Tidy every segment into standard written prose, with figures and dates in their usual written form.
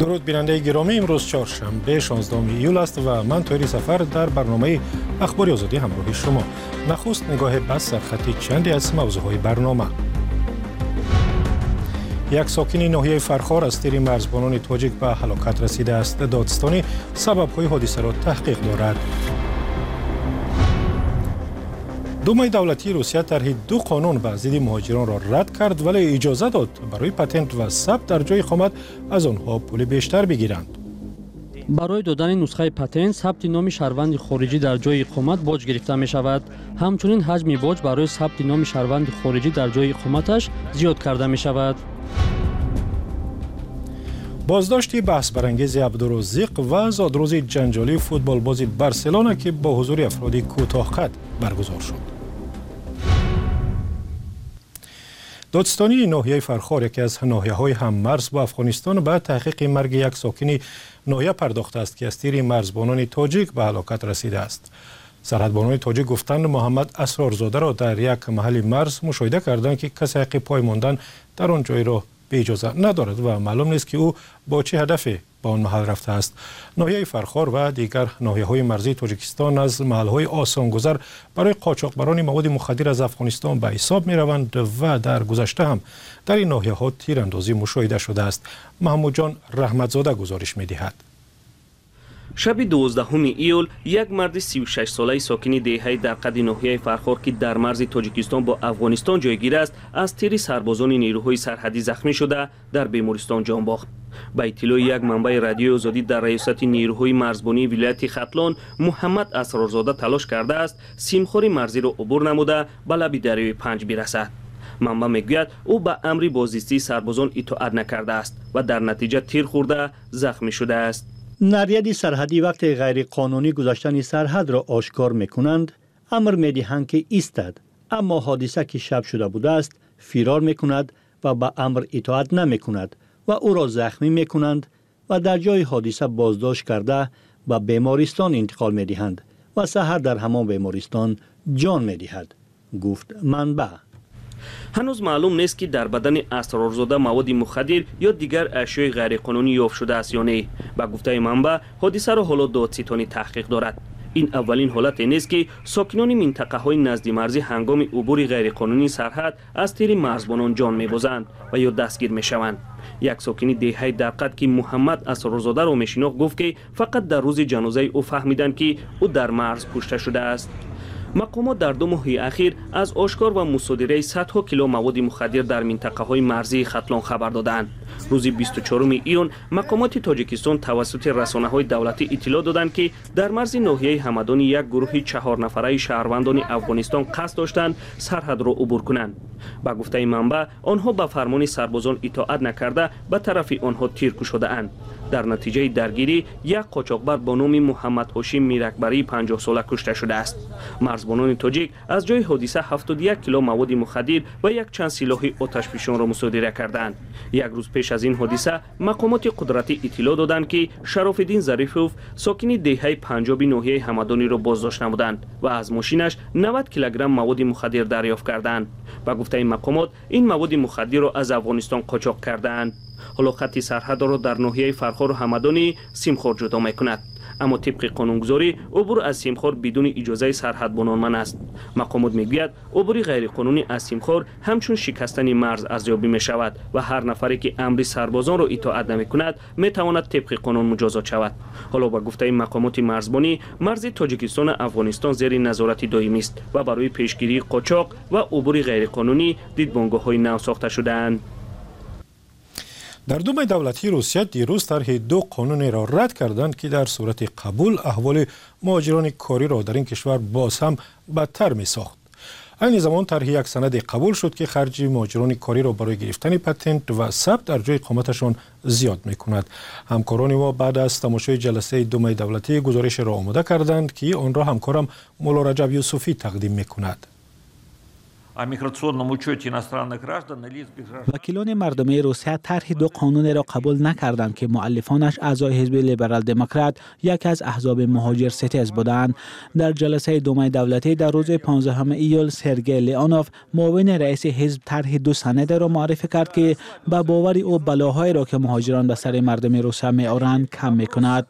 درود بیننده گرامی، امروز چهارشنبه 16 ایول است و من طاهری سفر در برنامه اخبار آزادی همراه شما. نخست نگاه بس سرخطی چندی از موضوعهای برنامه. یک ساکن ناحیه فرخار از تیر مرزبانان تاجیک به هلاکت رسیده است. دادستانی سبب‌های حادثه را تحقیق دارد. دومای دولتی روسیه طرح 2 قانون به ضد مهاجران را رد کرد، ولی اجازه داد برای پتنت و ثبت در جای اقامت از آنها پول بیشتر بگیرند. برای دادن نسخه پتنت ثبت نام شهروند خارجی در جای اقامت باج گرفته می شود. همچنین حجم باج برای ثبت نام شهروند خارجی در جای اقامتش زیاد کرده می شود. بازداشت بحث برانگیز عبدالرزاق و زادروز جنجالی فوتبال بازی بارسلونا که با حضور افراد کوتاه قد برگزار شد. دادستانی ناحیه فرخار، یکی از ناحیه‌های هم‌مرز با افغانستان، به تحقیق مرگ یک ساکن ناحیه پرداخته است که از تیر مرزبانان تاجیک به هلاکت رسیده است. سرحدبانان تاجیک گفتند محمد اسرارزاده را در یک محل مرز مشاهده کردند که کسی حق پای ماندن در آن جای را به اجازه ندارد و معلوم نیست که او با چه هدفی به آن محل رفته است. ناحیه فرخار و دیگر ناحیه‌های مرزی تاجیکستان از محل‌های آسانگذر برای قاچاقبران مواد مخدر از افغانستان به حساب می‌روند و در گذشته هم در این ناحیه‌ها تیراندازی مشاهده شده است. محمود جان رحمتزاده گزارش می‌دهد. شب 12 ایول یک مرد 36 ساله ساکن دهه درقد ناحیه فرخار که در مرز تاجیکستان با افغانستان جایگیر است، از تیر سربازان نیروهای سرحدی زخمی شده در بیمارستان جان باخت. با اطلاع یک منبع رادیوی آزادی در ریاست نیروهای مرزبانی ولایت ختلان، محمد اسرارزاده تلاش کرده است سیمخوار مرزی را عبور نموده به لب دریای پنج برسد. منبع میگوید او به امر بازدیدی سربازان اطاعت نکرده است و در نتیجه تیر خورده زخمی شده است. نریاد سرحدی وقتی غیر قانونی گذاشتن سرحد را آشکار میکنند، امر میدهند که ایستد، اما حادثه که شب شده بوده است فرار میکند و به امر اطاعت نمیکند و او را زخمی میکنند و در جای حادثه بازداشت کرده به بیمارستان انتقال میدهند و سحر در همان بیمارستان جان میدهد، گفت منبع. هنوز معلوم نیست که در بدن اسرارزاده مواد مخدر یا دیگر اشیاء غیرقانونی یافت شده است یا نه. با گفته منبع، حادثه را حالا دادستانی تحقیق دارد. این اولین حالت نیست که ساکنان منطقه های نزد مرزی هنگام عبور غیرقانونی سرحد از تیر مرزبانان جان می‌بازند و یا دستگیر می‌شوند. یک ساکن دهه درقد که محمد اسرارزاده را می‌شناخت گفت که فقط در روز جنازه او فهمیدند که او در مرز کشته شده است. مقامات در 2 ماه اخیر از آشکار و مصادره صدها کیلو مواد مخدر در منطقه های مرزی ختلان خبر دادند. روز 24 ایون مقامات تاجیکستان توسط رسانه‌های دولتی اطلاع دادند که در مرز ناحیه همدانی یک گروه 4 نفره شهروندان افغانستان قصد داشتند سرحد را عبور کنند. با گفته منبع، آنها به فرمان سربازان اطاعت نکرده به طرف آنها تیر کشیده‌اند. در نتیجه درگیری یک قاچاقبر با نام محمد هاشم میرکبری 50 ساله کشته شده است. مرزبانان تاجیک از جای حادثه 71 کیلو مواد مخدر و یک چند سلاح آتشفشان را مصادره کردند. یک روز پیش از این حادثه مقامات قدرتی اطلاع دادند که شراف‌الدین ظریفوف ساکن دهه پنجابی ناحیه همدانی را بازداشت نمودند و از ماشینش 90 کیلوگرم مواد مخدر دریافت کردند. با گفته این مقامات، این مواد مخدر را از افغانستان قاچاق کردند. حالا خط سرحد را در ناحیه فرخار و همدانی سیمخوار جدا می‌کند، اما طبق قانونگذاری عبور از سیمخوار بدون اجازه سرحدبانان من است. مقامات میگوید عبور غیرقانونی از سیمخوار همچون شکستن مرز ارزیابی می شود و هر نفری که امر سربازان را اطاعت نمی کند می تواند طبق قانون مجازات شود. حالا با گفته مقامات مرزبانی، مرز تاجیکستان افغانستان زیر نظارت دائمی است و برای پیشگیری قاچاق و عبور غیرقانونی دیدبانگاه‌های نو ساخته شده‌اند. در دومای دولتی روسیه دیروز طرح 2 قانون را رد کردند که در صورت قبول احوال مهاجران کاری را در این کشور باز هم بدتر می ساخت. این زمان طرح یک سند قبول شد که خرج مهاجران کاری را برای گرفتن پتنت و ثبت در جای اقامتشان زیاد می کند. همکاران ما بعد از تماشای جلسه دومای دولتی گزارش را آماده کردند که آن را همکارم مولا رجب یوسفی تقدیم می کند. وکیلان مردمی روسیه طرح دو قانون را قبول نکردند که مؤلفانش اعضای حزب لیبرال دموکرات یک از احزاب مهاجر ستیز بودند. در جلسه دومای دولتی در روز 15 ایول سرگئی لیانوف معاون رئیس حزب طرح دو سند را معرفی کرد که به باور او بلاهای را که مهاجران به سر مردم روسیه میآورند کم میکند.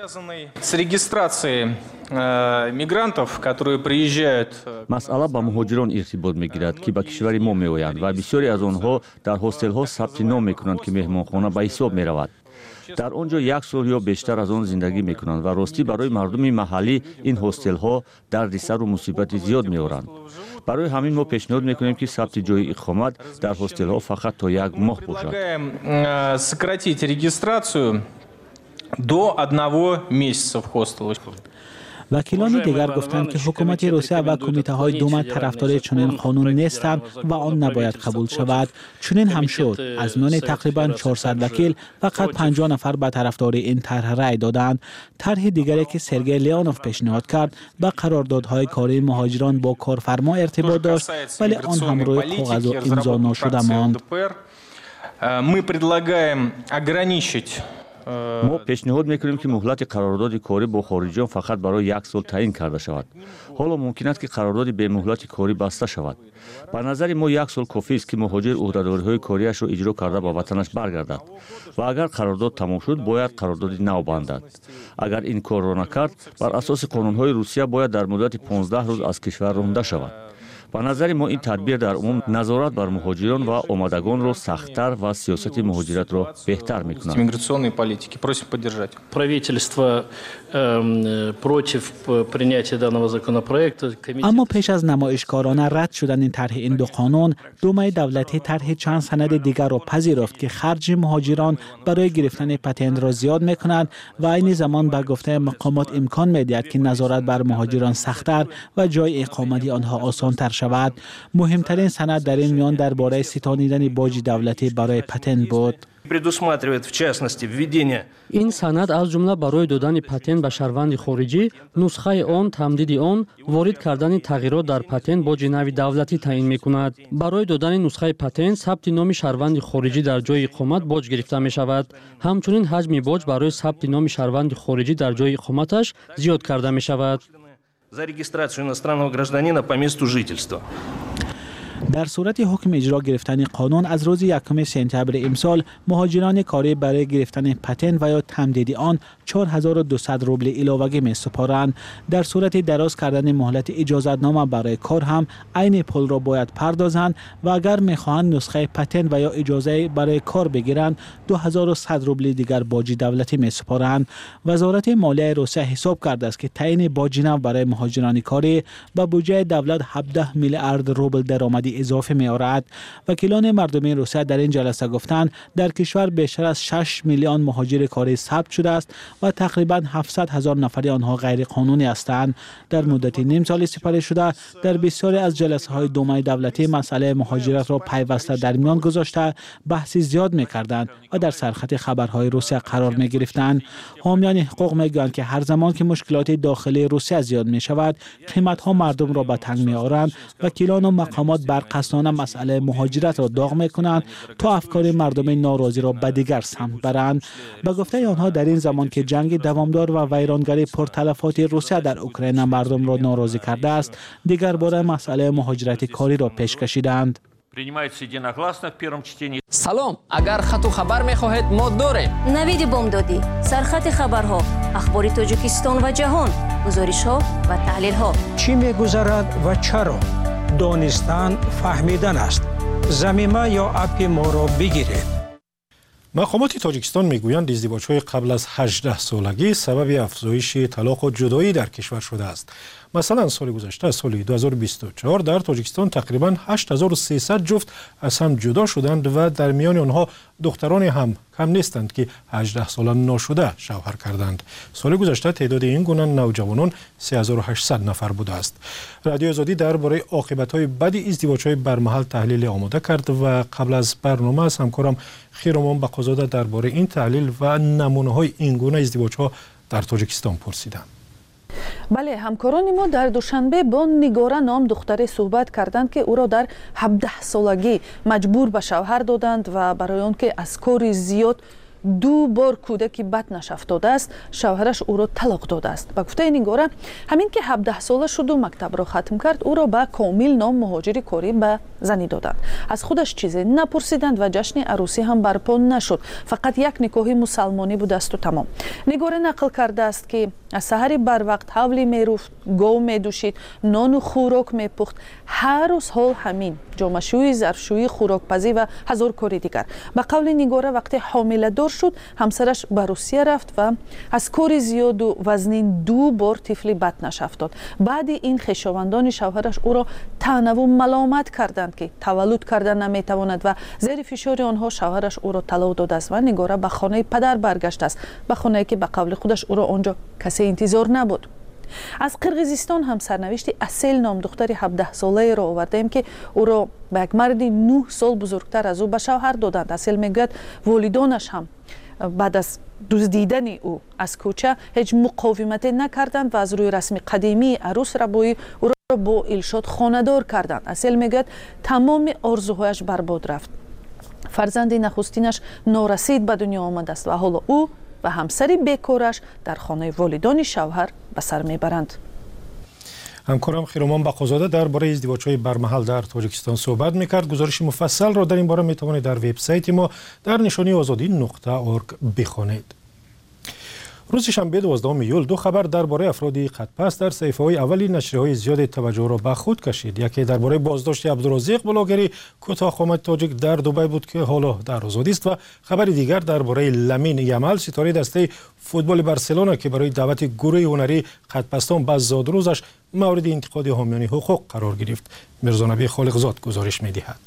مسئله با مهاجران ارتباط میگیرد که به کشور ما میآیند و بسیاری از آنها در هاستل ها ثبت نام میکنند که مهمانخانه به حساب میرود. در آنجا یک سال یا بیشتر از آن زندگی میکنند و راستی برای مردم محلی این هاستل ها دردسر و مصیبت زیاد میآورند. برای همین ما پیشنهاد میکنیم که ثبت جای اقامت در هاستل ها فقط تا یک ماه باشد. سократить регистрацию до 1 месяца в хостелах. وکیلان دیگر گفتند که حکومت روسیه و کمیته های دوما طرفدار چنین قانون نیستند و آن نباید قبول شود. چنین هم شد. از میان تقریبا 400 وکیل فقط 50 نفر به طرفدار این طرح رأی دادند. طرح دیگری که سرگئی لیانوف پیشنهاد کرد به قراردادهای کاری مهاجران با کارفرما ارتباط داشت ولی آن هم روی کاغذ و امضا نشده ماند. Мы предлагаем ограничить ما پیشنهاد میکنیم که مهلت قرارداد کاری با خارجیان فقط برای یک سال تعیین کرده شود. حالا ممکن است که قرارداد به مهلت کاری بسته شود. به نظر ما یک سال کافی است که مهاجر عهدهداری‌های کاریش را اجرا کرده به وطنش برگردد و اگر قرارداد تمام شد باید قرارداد نو بندد. اگر این کار را نکرد بر اساس قانون‌های روسیه باید در مدت 15 روز از کشور رانده شود. به نظر ما این تدبیر در عموم نظارت بر مهاجران و آمدگان را سخت‌تر و سیاست مهاجرت را بهتر می‌کند. миграционной политики. Просим поддержать. Правительство против принятия данного законопроекта. اما پیش از نمایشکارانه رد شدن این طرح این دو قانون، دومای دولتی طرح چند سند دیگر را پذیرفت که خرج مهاجران برای گرفتن پتنت را زیاد می‌کنند و این زمان به گفته مقامات امکان می‌دهد که نظارت بر مهاجران سخت‌تر و جای اقامت آنها آسان‌تر شود. مهمترین سند در این میان درباره ستانیدن باج دولتی برای پتنت بود. این سند از جمله برای دادن پتنت به شهروند خارجی، نسخه آن، تمدید آن، وارد کردن تغییرات در پتنت باج نوی دولتی تعیین می‌کند. برای دادن نسخه پتنت ثبت نام شهروند خارجی در جای اقامت باج گرفته می‌شود. همچنین حجم باج برای ثبت نام شهروند خارجی در جای اقامتش زیاد کرده می‌شود. За регистрацию иностранного гражданина по месту жительства. در صورت حکم اجرا گرفتن قانون از روز 1 سپتامبر امسال مهاجران کاری برای گرفتن پتنت و یا تمدید آن 4200 روبل علاوگی می سپارند. در صورت دراز کردن مهلت اجازتنامه برای کار هم عین پول را باید پردازند و اگر می‌خواهند نسخه پتنت و یا اجازه برای کار بگیرند 2100 روبل دیگر باج دولتی می سپارند. وزارت مالیه روسیه حساب کرده است که تعیین باج نو برای مهاجران کاری به بودجه دولت 17 میلیارد روبل درآمدی اضافه می آورد. وکیلان مردمی روسیه در این جلسه گفتند در کشور بیشتر از 6 میلیون مهاجر کاری ثبت شده است و تقریبا 700,000 نفر آنها غیر قانونی هستند. در مدت نیم سال سپری شده در بسیاری از جلسه های دومای دولتی مسئله مهاجرت را پیوسته در میان گذاشته بحثی زیاد می کردند و در سرخط خبرهای روسیه قرار می گرفتند. حامیان حقوق می گویند که هر زمان که مشکلات داخلی روسیه زیاد می شود قیمت ها مردم را به تنگ می آورند. وکیلان و مقامات برقصانه مسئله مهاجرت را داغ می کنند تا افکار مردم ناراضی را به دیگر سمت برند. به گفته آنها در این زمان که جنگ دوامدار و ویرانگری پرتلفات روسیه در اوکراین مردم را ناراضی کرده است، دیگر بار مسئله مهاجرت کاری را پیش کشیدند. سلام، اگر خط و خبر می‌خواهید ما داریم. نوید بامدادی، سرخط خبرها، اخبار تاجیکستان و جهان، گزارش‌ها و تحلیل‌ها. چی می‌گذرد و چرا؟ دانستن فهمیدن است. ضمیمه یا اپ ما را بگیرید. مقامات تاجیکستان میگویند ازدواج‌های قبل از 18 سالگی سبب افزایش طلاق و جدایی در کشور شده است. مثلا سال گذشته سال 2024 در تاجیکستان تقریبا 8300 جفت از هم جدا شدند و در میان آنها دختران هم کم نیستند که 18 ساله ناشده شوهر کردند. سال گذشته تعداد این گونه نوجوانان 3800 نفر بوده است. رادیو آزادی درباره عاقبت‌های بد ازدواج‌های برمحل تحلیل آماده کرد و قبل از برنامه از همکارم خیرمان بقازاده درباره این تحلیل و نمونه‌های این گونه ازدواج‌ها در تاجیکستان پرسیدم. بله، همکاران ما در دوشنبه با نگاره نام دختری صحبت کردند که او را در 17 سالگی مجبور به شوهر دادند و برای آن که از کار زیاد 2 بار کودکی بدنش افتاده است، شوهرش او را طلاق داده است. به گفته نگاره، همین که 17 ساله شد و مکتب را ختم کرد، او را به کامل نام مهاجر کاری به زنی دادند. از خودش چیزی نپرسیدند و جشن عروسی هم برپا نشد. فقط یک نکاح مسلمانی بود است و تمام. نگاره نقل کرده است که از سحر بر وقت حولی میرفت، گاو میدوشید، نان و خوراک میپخت. هر روز حال همین، جامه‌شویی، ظرفشویی، خوراکپزی و هزار کاری دیگر. به قول نگاره وقتی حامله دار شد، همسرش به روسیه رفت و از کار زیاد و وزنین 2 بار طفلی بدنش افتاد. بعد این خویشاوندان شوهرش او را طعنه و ملامت کردند که تولد کردن نمیتواند و زیر فشار آنها شوهرش او را طلاق داده است و نگاره به خانه پدر برگشت است، به خانه‌ای که به قول خودش او را آنجا کسی انتظار نبود. از قرقیزستان هم سرنوشت اصیل نام دختری 17 ساله را آوردیم که او را به یک مرد 9 سال بزرگتر از او به شوهر دادند. اصیل میگوید والدانش هم بعد از دزدیدن او از کوچه هیچ مقاومتی نکردند و از روی رسم قدیمی عروس ربایی او را با الشاد خانه‌دار کردند. اصیل میگوید تمام آرزوهایش برباد رفت. فرزند نخستینش نارسید به دنیا آمده است و حالا او و همسری بیکارش در خانه والدان شوهر به سر میبرند. همکارم خیرومان بقازاده درباره ازدواج‌های برمحل در تاجیکستان صحبت میکرد. گزارش مفصل را در این باره میتوانید در وبسایت ما در نشانی azadi.org بخوانید. روز شنبه 12 ایول 2 خبر درباره افراد خط‌پس در صحیفه‌های اولی نشریه‌های زیاد توجه را به خود کشید. یکی درباره بازداشت عبدالرزاق بلاگری کوتاه‌قامت تاجیک در دبی بود که حالا در آزادی است و خبر دیگر درباره لامین یامال ستاره دسته فوتبال بارسلونا که برای دعوت گروه هنری خط‌پستان به زادروزش مورد انتقاد حامیان حقوق قرار گرفت. میرزانبی خالقزاد گزارش می‌دهد.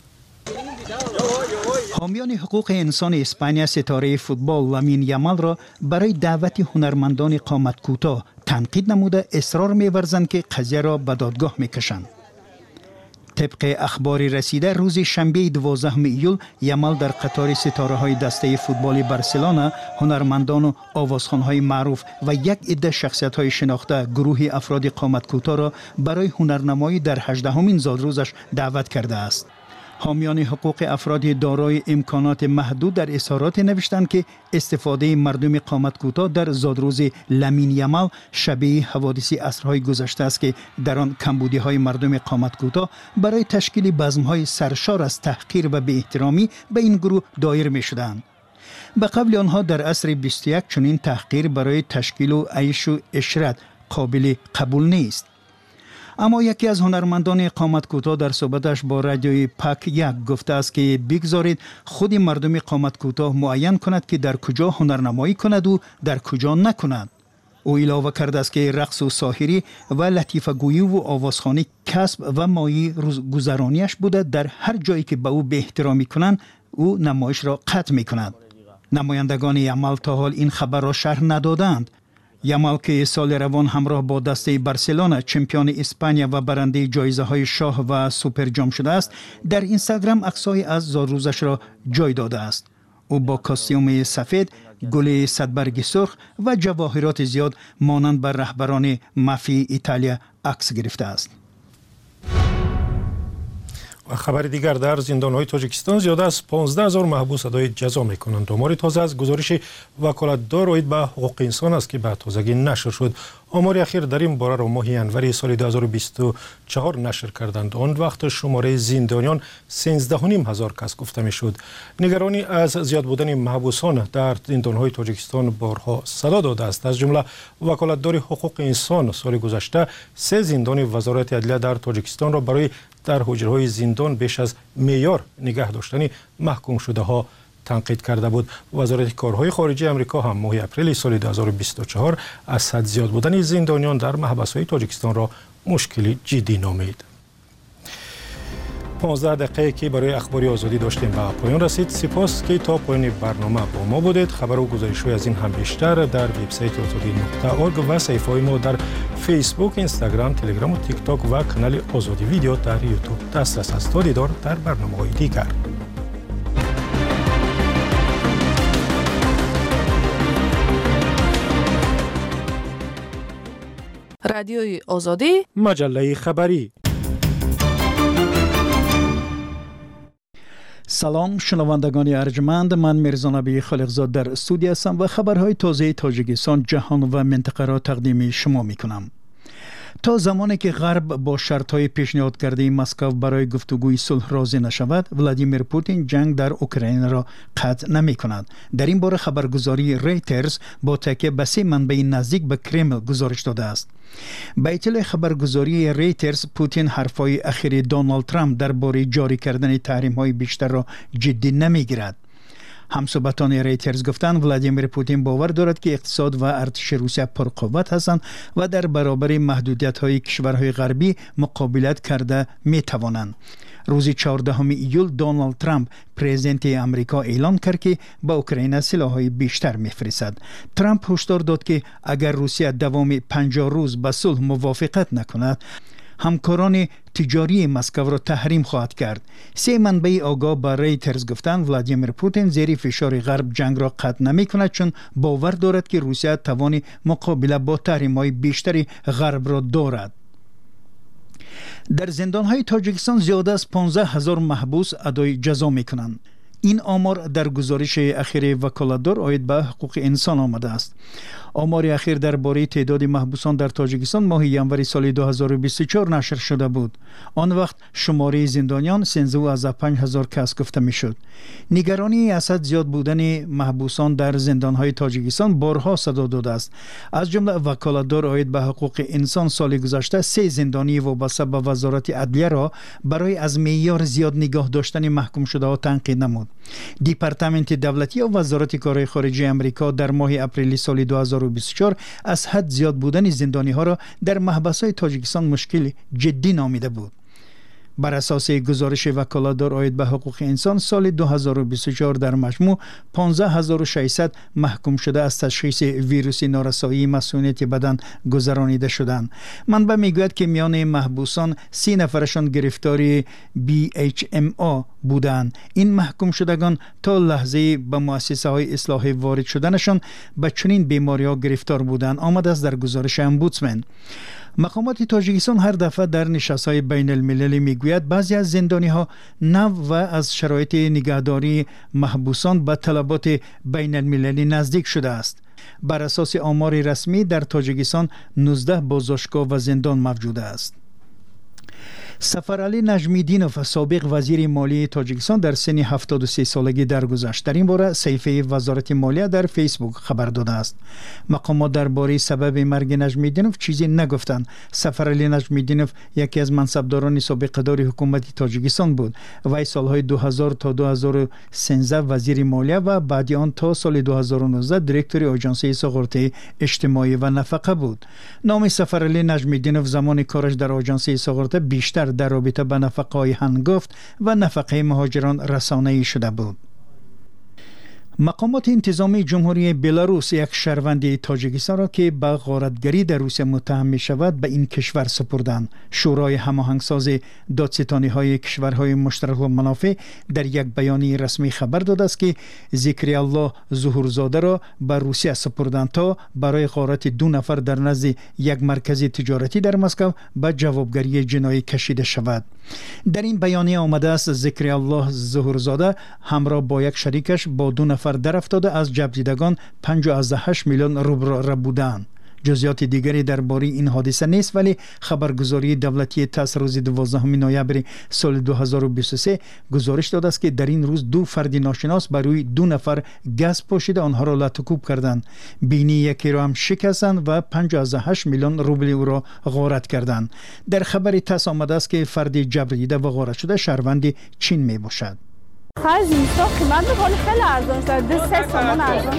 حامیان حقوق انسان اسپانیا ستاره فوتبال لامین یامال را برای دعوت هنرمندان قامت کوتاه تنقید نموده اصرار می‌ورزند که قضیه را به دادگاه می‌کشند. طبق اخبار رسیده روز شنبه 12 ایول یامال در قطار ستاره‌های دسته فوتبال بارسلونا، هنرمندان و آوازخوان‌های معروف و یک عده شخصیت‌های شناخته گروه افراد قامت کوتاه را برای هنرنمایی در 18مین زادروزش دعوت کرده است. حامیان حقوق افراد دارای امکانات محدود در اظهارات نوشتند که استفاده مردم قامت کوتاه در زادروز لامین یامال شبیه حوادث عصرهای گذشته است که در آن کمبودی‌های مردم قامت کوتاه برای تشکیل بزم‌های سرشار از تحقیر و بی‌احترامی به این گروه دایر می‌شدند. به قبل آنها در عصر 21 چنین تحقیر برای تشکیل و عیش و عشرت قابل قبول نیست. اما یکی از هنرمندان قامت کوتاه در صحبتش با رادیوی پاک 1 گفته است که بگذارید خود مردم قامت کوتاه معین کند که در کجا هنرنمایی کند و در کجا نکند. او علاوه کرده است که رقص و ساحری و لطیفه گویی و آوازخوانی کسب و مایه روزگذرانیش بوده. در هر جایی که به او بی احترامی کنند او نمایش را قطع می کند. نمایندگان یامال تا حال این خبر را شرح ندادند. یامال که سال روان همراه با دسته بارسلونا چمپیون اسپانیا و برنده جایزه های شاه و سوپر جام شده است، در اینستاگرام عکس‌های از زادروزش را جای داده است. او با کاستیوم سفید، گل صدبرگ سرخ و جواهرات زیاد مانند بر رهبران مافیا ایتالیا عکس گرفته است. و خبر دیگر در زندان‌های تاجیکستان زیاده از 15,000 محبوس ادای جزا می‌کنند. آمار تازه از گزارش وکالتدار اوید به حقوق انسان است که به تازگی نشر شد. آمار اخیر در این باره را ماه ینوری سال 2024 نشر کردند. آن وقت شماره زندانیان 13,500 کس گفته می‌شد. نگرانی از زیاد بودن محبوسان در زندان‌های تاجیکستان بارها صدا داده است. از جمله وکالتدار حقوق انسان سال گذشته 3 زندان وزارت عدلیه در تاجیکستان را برای در حجره‌های زندان بیش از معیار نگه داشتن محکوم شده ها تنقید کرده بود. وزارت کارهای خارجه آمریکا هم ماه اپریل سال 2024 از حد زیاد بودن زندانیان در محبس‌های تاجیکستان را مشکلی جدی نامید. 15 دقیقه که برای اخباری آزادی داشتیم به پایان رسید. سپاس که تا پایان برنامه با ما بودید. خبر و گزارش‌های از این هم بیشتر در وبسایت azadi.org و صفحه‌های ما در فیسبوک، اینستاگرام، تلگرام و تیک تاک و کانال آزادی ویدیو در یوتیوب دسترس است. تا دیدار در برنامه‌های دیگر. رادیوی آزادی، مجله خبری. سلام شنوندگان ارجمند، من میرزا نبی خالقزاد در استودیو هستم و خبرهای تازه تاجیکستان، جهان و منطقه را تقدیم شما میکنم. تا زمانی که غرب با شرط‌های پیشنهاد کرده مسکو برای گفتگوی صلح راضی نشود، ولادیمیر پوتین جنگ در اوکراین را قطع نمی‌کند. در این باره خبرگزاری ریترز با تکیه به 3 منبع نزدیک به کرمل گزارش داده است. به اطلاع خبرگزاری ریترز، پوتین حرف‌های اخیر دونالد ترامپ درباره جاری کردن تحریم‌های بیشتر را جدی نمی‌گیرد. همصحبتان ریترز گفتند ولادیمیر پوتین باور دارد که اقتصاد و ارتش روسیه پرقوت هستند و در برابر محدودیت‌های کشورهای غربی مقابلت کرده می‌توانند. روز 14 ایول دونالد ترامپ پرزیدنت امریکا اعلام کرد که با اوکراین سلاح‌های بیشتر می‌فرستد. ترامپ هشدار داد که اگر روسیه دوام 50 روز به صلح موافقت نکند، همکاران تجاری مسکو را تحریم خواهد کرد. 3 منبع آگاه با ریترز گفتند ولادیمیر پوتین زیر فشار غرب جنگ را قطع نمی کند، چون باور دارد که روسیه توان مقابله با تحریم‌های بیشتری غرب را دارد. در زندان‌های تاجیکستان زیاده از 15,000 محبوس ادای جزا می‌کنند. این آمار در گزارش اخیر وکالتدار عاید به حقوق انسان آمده است. آمار اخیر درباره تعداد محبوسان در تاجیکستان ماه ینوری سال 2024 نشر شده بود. آن وقت شماره زندانیان 13,500 کس گفته میشد. نگرانی از زیاد بودن محبوسان در زندانهای تاجیکستان بارها صدا داده است. از جمله وکالتدار عاید به حقوق انسان سال گذشته 3 زندانی وابسته به وزارت عدلیه را برای از معیار زیاد نگاه داشتن محکوم شده ها تنقید نمود. دیپارتمنت دولتی و وزارت کارهای خارجه آمریکا در ماه اپریل سال 2024 از حد زیاد بودن زندانی ها را در محبس‌های تاجیکستان مشکل جدی نامیده بود. بر اساس گزارش وکالتدار عاید به حقوق انسان سال 2024 در مجموع 15,600 محکوم شده از تشخیص ویروس نارسایی مسئولیت بدن گذرانیده شدند. منبع میگوید که میان محبوسان 30 نفرشان گرفتاری BHMA بودند. این محکوم شدگان تا لحظه به مؤسسه های اصلاح وارد شدنشان به چنین بیماری ها گرفتار بودند آمده است در گزارش امبودسمن. مقامات تاجیکستان هر دفعه در نشست‌های بین المللی میگوید بعضی از زندانی‌ها نو و از شرایط نگهداری محبوسان به طلبات بین المللی نزدیک شده است. بر اساس آمار رسمی در تاجیکستان 19 بازداشتگاه و زندان موجود است. سفرعلی نجمیدینوف سابق وزیر مالی تاجیکستان در سن 73 سالگی درگذشت. در این باره صفحه وزارت مالیه در فیسبوک خبر داده است. مقامات درباره سبب مرگ نجمیدینوف چیزی نگفتند. سفرعلی نجمیدینوف یکی از منصبداران سابقه‌دار حکومت تاجیکستان بود. وی سالهای 2000 تا 2013 وزیر مالیه و بعد آن تا سال 2019 دیرکتور آژانس ساغرته اجتماعی و نفقه بود. نام سفرعلی نجمیدینوف زمان کارش در آژانس ساغرته بیشتر در رابطه به نفقه‌های هنگفت و نفقه مهاجران رسانه‌ای شده بود. مقامات انتظامی جمهوری بلاروس یک شهروند تاجیکستان را که به غارتگری در روسیه متهم می شود به این کشور سپردند. شورای هماهنگساز دادستانی‌های کشورهای مشترک المنافع در یک بیانیه رسمی خبر داده است که ذکری الله ظهورزاده را به روسیه سپردند تا برای غارت 2 نفر در نزد یک مرکز تجارتی در مسکو به جوابگری جنایی کشیده شود. در این بیانیه آمده است ذکری الله ظهورزاده همراه با یک شریکش با 2 نفر در افتاده از جبر دیدگان 58 میلیون روبل را بودند. جزئیات دیگری درباره این حادثه نیست، ولی خبرگزاری دولتی تاس روز 12 نوامبر سال 2023 گزارش داده است که در این روز 2 فرد ناشناس بر روی 2 نفر گاز پاشیده آنها را لطوکوب کردند. بینی یکی را هم شکستند و 58 میلیون روبل او را غارت کردند. در خبر تاس آمده است که فرد جبر دیده و غارت شده شهروند چین می باشد. خرج اینستا قیمت میکنه خیلی ارزان شد 3 تومان ارزان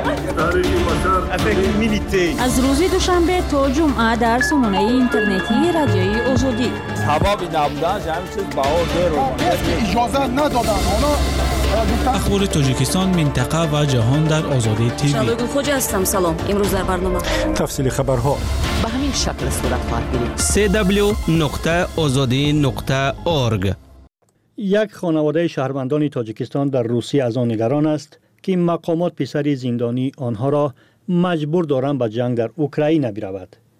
شد. از روز دوشنبه تا جمعه در سامانه اینترنتی رادیوی آزادی حبابی نبودن همین چیز بهار داره اجازه ندادن. اخبار تاجیکستان، منطقه و جهان در آزادی تیوی. شبگون خوج هستم. سلام. امروز در برنامه تفصیل خبرها به همین شکل صورت خواهد گرفت. www.azadi.org. یک خانواده شهروندان تاجیکستان در روسیه از آن نگران است که مقامات پسر زندانی آنها را مجبور دارند به جنگ در اوکراین برود.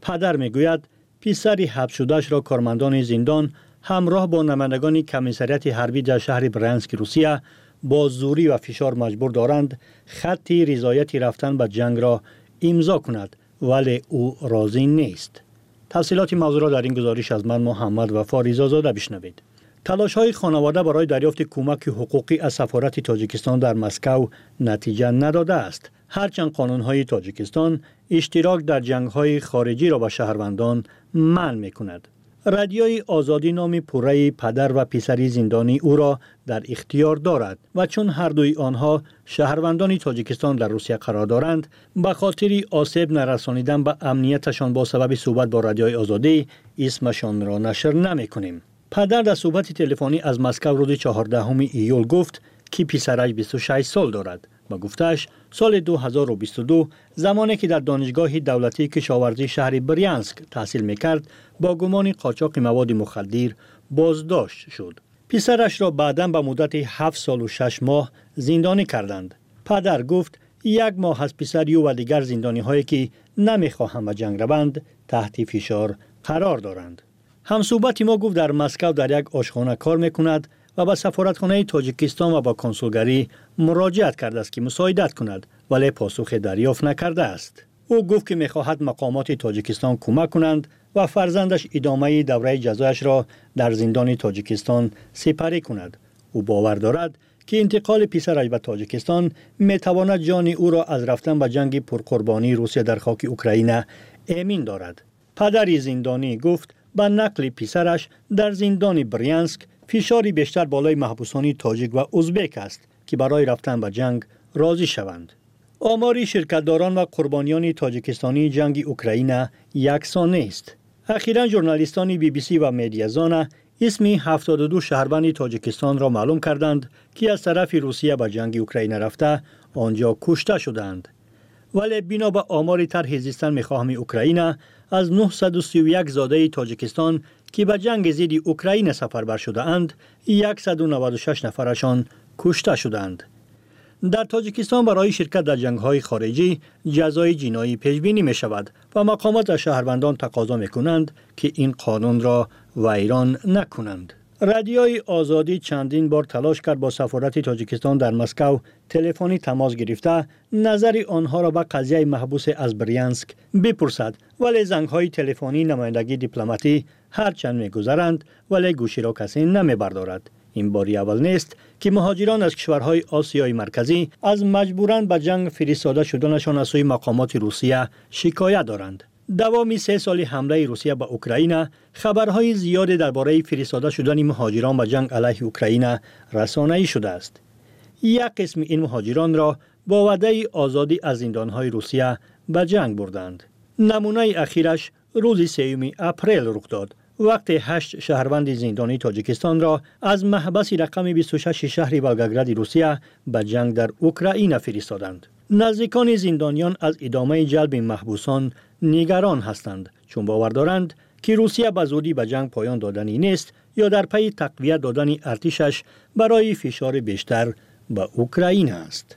پدر میگوید پسر حبس شده‌اش را کارمندان زندان همراه با نمایندگان کمیسریت حربی در شهر برانسک روسیه با زوری و فشار مجبور دارند خطی رضایت رفتن به جنگ را امضا کند، ولی او راضی نیست. تفصیلات موضوع را در این گزارش از من محمد وفا رضازاده بشنوید. تلاش‌های خانواده برای دریافت کمک حقوقی از سفارت تاجیکستان در مسکو نتیجه نداده است. هرچند قانون‌های تاجیکستان اشتراک در جنگ‌های خارجی را به شهروندان منع می‌کند. رادیوی آزادی نام پوره پدر و پسری زندانی او را در اختیار دارد و چون هر دوی آنها شهروندان تاجیکستان در روسیه قرار دارند، به خاطر آسیب نرسانیدن به امنیتشان با سبب صحبت با رادیوی آزادی اسمشان را نشر نمی‌کنیم. پدر در صحبت تلفنی از مسکو روز 14 ایول گفت که پسرش 26 سال دارد. با گفتش سال 2022 زمانی که در دانشگاه دولتی کشاورزی شهر بریانسک تحصیل میکرد با گمان قاچاق مواد مخدر بازداشت شد. پسرش را بعداً به مدت 7 سال و 6 ماه زندانی کردند. پدر گفت 1 ماه از پسر و دیگر زندانی هایی که نمیخواهند به جنگ روند تحت فشار قرار دارند. همصحبت ما گفت در مسکو در یک آشخانه کار میکند و به سفارتخانه تاجیکستان و با کنسولگری مراجعت کرده است که مساعدت کند، ولی پاسخ دریافت نکرده است. او گفت که میخواهد مقامات تاجیکستان کمک کنند و فرزندش ادامه دوره جزایش را در زندان تاجیکستان سپری کند. او باور دارد که انتقال پسرش به تاجیکستان میتواند جان او را از رفتن به جنگ پرقربانی روسیه در خاک اوکراین امین دارد. پدر زندانی گفت با نقل پسرش در زندان بریانسک فشاری بیشتر بالای محبوسان تاجیک و ازبک است که برای رفتن به جنگ راضی شوند. آمار شرکتداران و قربانیان تاجیکستانی جنگ اوکراین یکسان نیست. اخیراً ژورنالیستان BBC و مدیازان اسم 72 شهروند تاجیکستان را معلوم کردند که از طرف روسیه به جنگ اوکراین رفته آنجا کشته شدند. ولی بنا به آمار طرح زیستن میخواهم اوکراین از 931 زاده تاجیکستان که به جنگ ضد اوکراین سفربر شده اند 196 نفرشان کشته شدند. در تاجیکستان برای شرکت در جنگ‌های خارجی جزای جنایی پیش بینی می شود و مقامات از شهروندان تقاضا می کنند که این قانون را ویران نکنند. رادیوی آزادی چندین بار تلاش کرد با سفارت تاجیکستان در مسکو تلفنی تماس گرفته نظر آنها را به قضیه محبوس از بریانسک بپرسد، ولی زنگ‌های تلفنی نمایندگی دیپلماتی هرچند می‌گذرند ولی گوشی را کسی نمی‌بردارد. این باری اول نیست که مهاجران از کشورهای آسیای مرکزی از مجبوراً به جنگ فرستاده شدنشان از سوی مقامات روسیه شکایت دارند. دوام 3 سال حمله روسیه به اوکراین خبرهای زیادی درباره فرستاده شدن مهاجران به جنگ علیه اوکراین رسانه‌ای شده است. یک قسم این مهاجران را با وعده آزادی از زندانهای روسیه به جنگ بردند. نمونه اخیرش روز 3 اپریل رخ داد وقتی 8 شهروند زندانی تاجیکستان را از محبس رقم 26 شهر ولگاگراد روسیه به جنگ در اوکراین فرستادند. نزدیکان زندانیان از ادامه جلب محبوسان نگران هستند، چون باور دارند که روسیه به زودی به جنگ پایان دادنی نیست یا در پی تقویت دادن ارتشش برای فشار بیشتر به اوکراین است.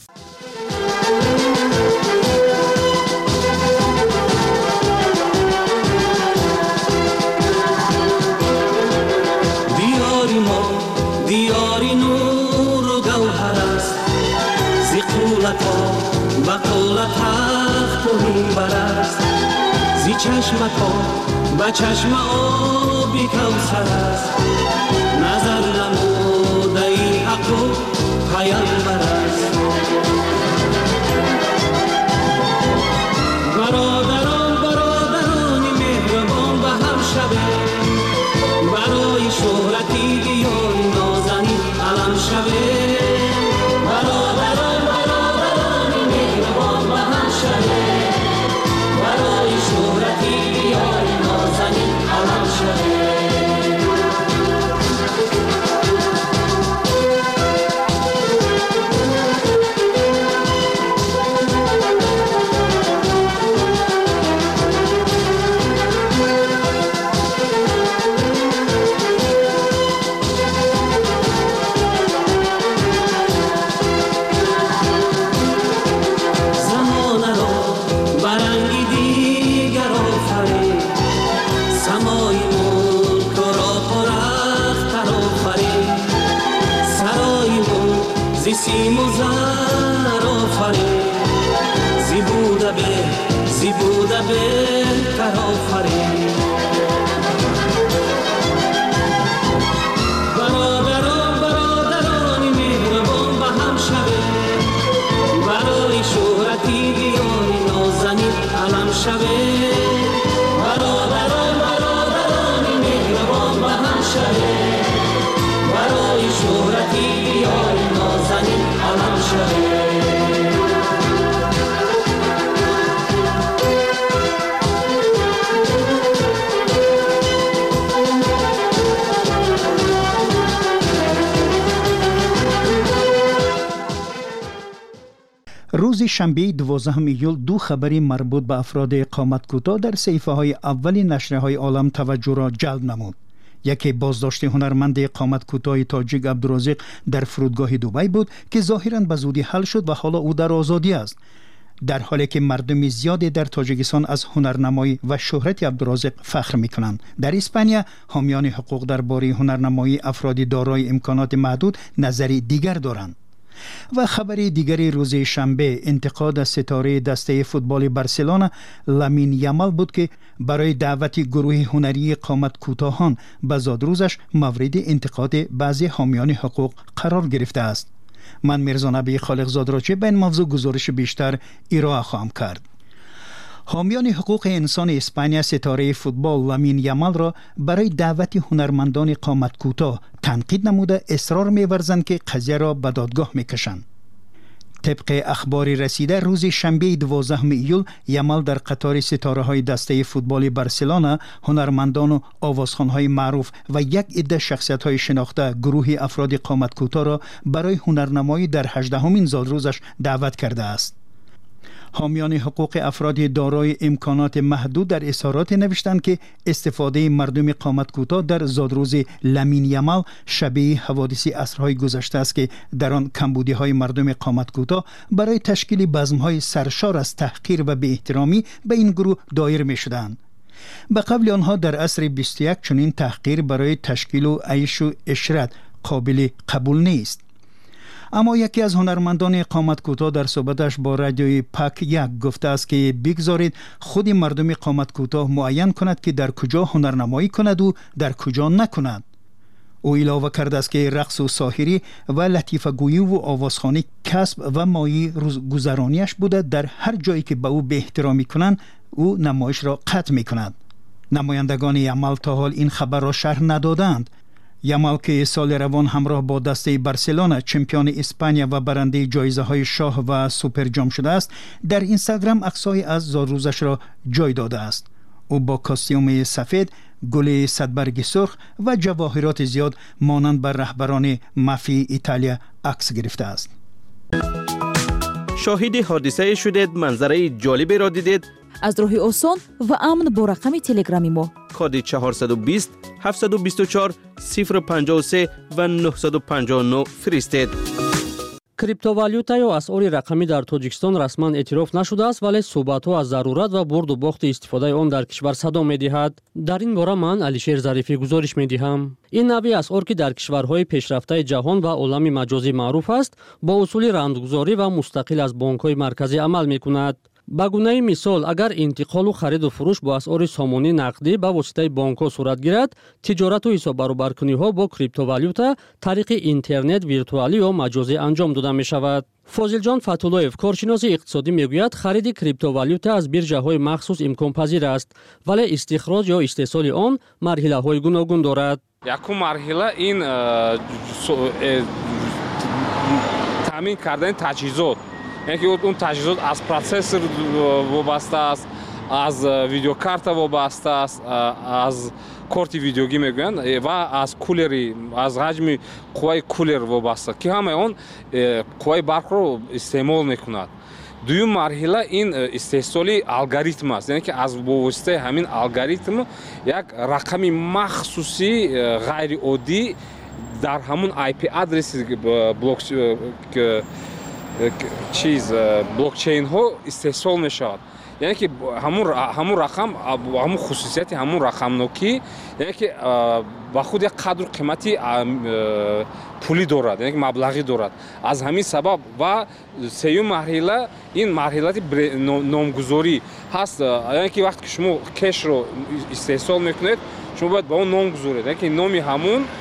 دیاری نور و گوهر است زی قولت ها و قولت تخت و منبر است زی چشمت ها و چشم آبی کوثر است نظر نموده ای حق و پیامبر است. برادران مهربان به هم شبه برای شهرتی دیاری نازنین علم شبه برادران مهربان به هم شبه برای شهرتی دیاری نازنین علم شبه. زی سیم و زر آفرین زی بوده بهتر آفرین برادران مهربان به هم شوه برای شهرتی دیاری نازنین علم شوه برادران مهربان به هم شوه برای شهرتی دیاری نازنین علم شوه روز شنبه 12 ایول دو خبری مربوط به افراد اقامت کوتاه در صحیفه های اول نشریه عالم توجه را جلب نمود. یکی بازداشت هنرمند اقامت کوتاه تاجیک عبدالرازق در فرودگاه دبی بود که ظاهراً به زودی حل شد و حالا او در آزادی است. در حالی که مردم زیادی در تاجیکستان از هنرنمایی و شهرت عبدالرازق فخر می‌کنند. در اسپانیا حامیان حقوق درباره هنرنمایی افراد دارای امکانات محدود نظری دیگر دارند. و خبری دیگری روز شنبه انتقاد از ستاره دسته فوتبال بارسلونا لامین یامال بود که برای دعوت گروه هنری قامت کوتاهان به زادروزش مورد انتقاد بعضی حامیان حقوق قرار گرفته است. من میرزا نبی خالق زاد را به این موضوع گزارش بیشتر ارائه خواهم کرد. حامیان حقوق انسان اسپانیا ستاره فوتبال لامین یامال را برای دعوت هنرمندان قامت کوتاه تنقید نموده اصرار می‌ورزند که قضیه را به دادگاه می‌کشند. طبق اخبار رسیده روز شنبه 12 ایول یامال در قطار ستاره‌های دسته فوتبال بارسلونا، هنرمندان و آوازخوان‌های معروف و یک عده شخصیت‌های شناخته گروه افراد قامت کوتاه را برای هنرنمایی در 18مین زادروزش دعوت کرده است. حامیان حقوق افراد دارای امکانات محدود در اظهارات نوشتند که استفاده مردم قامت کوتاه در زادروز لامین یامال شبیه حوادث عصرهای گذشته است که در آن کمبودی‌های مردم قامت کوتاه برای تشکیل بزم‌های سرشار از تحقیر و بی‌احترامی به این گروه دایر می‌شدند. به قبل آنها در عصر 21 چنین تحقیر برای تشکیل و عیش و عشرت قابل قبول نیست. اما یکی از هنرمندان اقامت کوتاه در صحبتش با رادیوی پاک یک گفته است که بگذارید خود مردم اقامت کوتاه معین کند که در کجا هنرنمایی کند و در کجا نکند. او علاوه کرده است که رقص و ساحری و لطیفه گویی و آوازخوانی کسب و مایه روزگذرانیش بوده. در هر جایی که به او به احترامی کنند او نمایش را قطع می کند. نمایندگان یامال تا حال این خبر را شرح ندادند. یامال که سال روان همراه با دسته بارسلونا چمپیون اسپانیا و برنده جایزه های شاه و سوپر جام شده است، در اینستاگرام عکس‌های از زادروزش را جای داده است. او با کاستیوم سفید، گل صدبرگ سرخ و جواهرات زیاد مانند بر رهبران مافی ایتالیا عکس گرفته است. شاهد حادثه شدید، منظره جالبی را دیدید؟ از راه آسان و امن با رقم تلگرامی ما کد 420 724 053 و 959 فرستید. криптовалюта ё асъори рақамӣ дар тоҷикистон расман эътироф нашудааст, вале суҳбатҳо аз зарурат ва бурду бохти истифодаи он дар кишвар садо медиҳад. дар ин бора ман алишер зарифӣ гузориш медиҳам. ин навъи асъор ки дар кишварҳои пешрафтаи ҷаҳон ва олами маҷозӣ маъруф аст, бо усули рамзгузорӣ ва мустақил аз бонкҳои марказӣ амал мекунад. ба гунаи мисол, агар интиқолу хариду фурӯш бо асъори сомонӣ нақдӣ ба воситаи бонкҳо сурат гирад, тиҷорату ҳисоббаробаркуниҳо бо криптовалюта тариқи интернет виртуалӣ ё маҷозӣ анҷом дода мешавад. фозилҷон фатуллоев, коршиноси иқтисодӣ, мегӯяд хариди криптовалюта аз бирҷаҳои махсус имконпазир аст, вале истихроҷ ё истеҳсоли он марҳилаҳои гуногун дорад. якум марҳила ин таъмин кардани таҷҳизот, яке он таҷҳизот аз процессор вобаста аст, аз видеокарта вобаста аст, аз корти видеогӣ мегӯянд ва аз кулери, аз ҳаҷми қувваи кулер вобаста, ки ҳамаи он қувваи барқро истеъмол мекунад. дуюм марҳила ин истеҳсоли алгоритм аст, яъне ки аз бовоситаи ҳамин алгоритм як рақами махсуси ғайриоддӣ дар ҳамун IP адреси блокчейнҳо истеҳсол мешавад. یعنی که همون رقم همون خصوصیت همون رقمنوکی یعنی که با خود یک قدر قیمتی پولی دارد یعنی که مبلغی دارد از همین سبب و سوم مرحله این مرحله نامگذاری هست یعنی که وقتی که شما کش رو استحصال میکنید شما باید با اون نام گذارید یعنی که نامی همون